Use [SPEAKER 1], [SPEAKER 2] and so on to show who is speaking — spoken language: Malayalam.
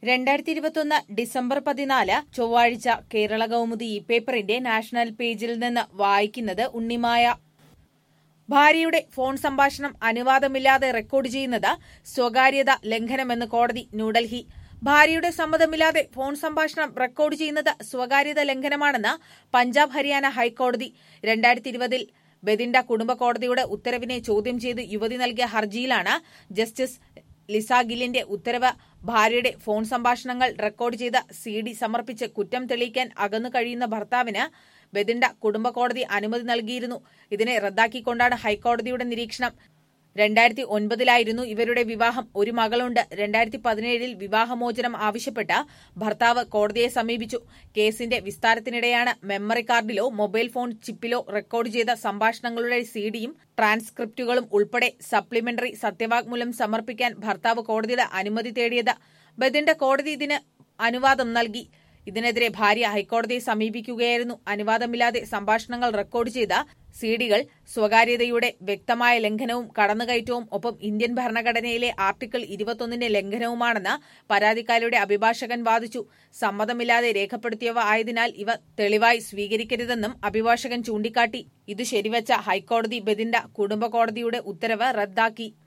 [SPEAKER 1] 2021 ഡിസംബർ 14 ചൊവ്വാഴ്ച കേരള കൗമുദി ഈ പേപ്പറിന്റെ നാഷണൽ പേജിൽ നിന്ന് വായിക്കുന്നത് ഉണ്ണിമായ. ഭാര്യയുടെ ഫോൺ സംഭാഷണം അനുവാദമില്ലാതെ റെക്കോർഡ് ചെയ്യുന്നത് സ്വകാര്യത ലംഘനമെന്ന് കോടതി. ന്യൂഡൽഹി. ഭാര്യയുടെ സമ്മതമില്ലാതെ ഫോൺ സംഭാഷണം റെക്കോർഡ് ചെയ്യുന്നത് സ്വകാര്യത ലംഘനമാണെന്ന് പഞ്ചാബ് ഹരിയാന ഹൈക്കോടതി. 2020 ബദിൻഡ കുടുംബ കോടതിയുടെ ഉത്തരവിനെ ചോദ്യം ചെയ്ത് യുവതി നൽകിയ ഹർജിയിലാണ് ജസ്റ്റിസ് ലിസ ഗില്ലിന്റെ ഉത്തരവ്. ഭാര്യയുടെ ഫോൺ സംഭാഷണങ്ങൾ റെക്കോർഡ് ചെയ്ത CD സമർപ്പിച്ച് കുറ്റം തെളിയിക്കാൻ അകന്നു കഴിയുന്ന ഭർത്താവിന് ബദിൻഡ കുടുംബ കോടതി അനുമതി നൽകിയിരുന്നു. ഇതിനെ റദ്ദാക്കിക്കൊണ്ടാണ് ഹൈക്കോടതിയുടെ നിരീക്ഷണം. 2009 ഇവരുടെ വിവാഹം. ഒരു മകളുണ്ട്. 2017 വിവാഹമോചനം ആവശ്യപ്പെട്ട് ഭർത്താവ് കോടതിയെ സമീപിച്ചു. കേസിന്റെ വിസ്താരത്തിനിടെയാണ് മെമ്മറി കാർഡിലോ മൊബൈൽ ഫോൺ ചിപ്പിലോ റെക്കോർഡ് ചെയ്ത സംഭാഷണങ്ങളുടെ CDയും ട്രാൻസ്ക്രിപ്റ്റുകളും ഉൾപ്പെടെ സപ്ലിമെന്ററി സത്യവാങ്മൂലം സമർപ്പിക്കാൻ ഭർത്താവ് കോടതിയുടെ അനുമതി തേടിയത്. ബദിൻഡ കോടതി ഇതിന് അനുവാദം നൽകി. ഇതിനെതിരെ ഭാര്യ ഹൈക്കോടതിയെ സമീപിക്കുകയായിരുന്നു. അനുവാദമില്ലാതെ സംഭാഷണങ്ങൾ റെക്കോർഡ് ചെയ്ത CDകൾ സ്വകാര്യതയുടെ വ്യക്തമായ ലംഘനവും കടന്നുകയറ്റവും ഒപ്പം ഇന്ത്യൻ ഭരണഘടനയിലെ ആർട്ടിക്കിൾ 21 ലംഘനവുമാണെന്ന് പരാതിക്കാരിയുടെ അഭിഭാഷകൻ വാദിച്ചു. സമ്മതമില്ലാതെ രേഖപ്പെടുത്തിയവ ആയതിനാൽ ഇവ തെളിവായി സ്വീകരിക്കരുതെന്നും അഭിഭാഷകൻ ചൂണ്ടിക്കാട്ടി. ഇത് ശരിവച്ച ഹൈക്കോടതി ബദിൻഡ കുടുംബ കോടതിയുടെ ഉത്തരവ് റദ്ദാക്കി.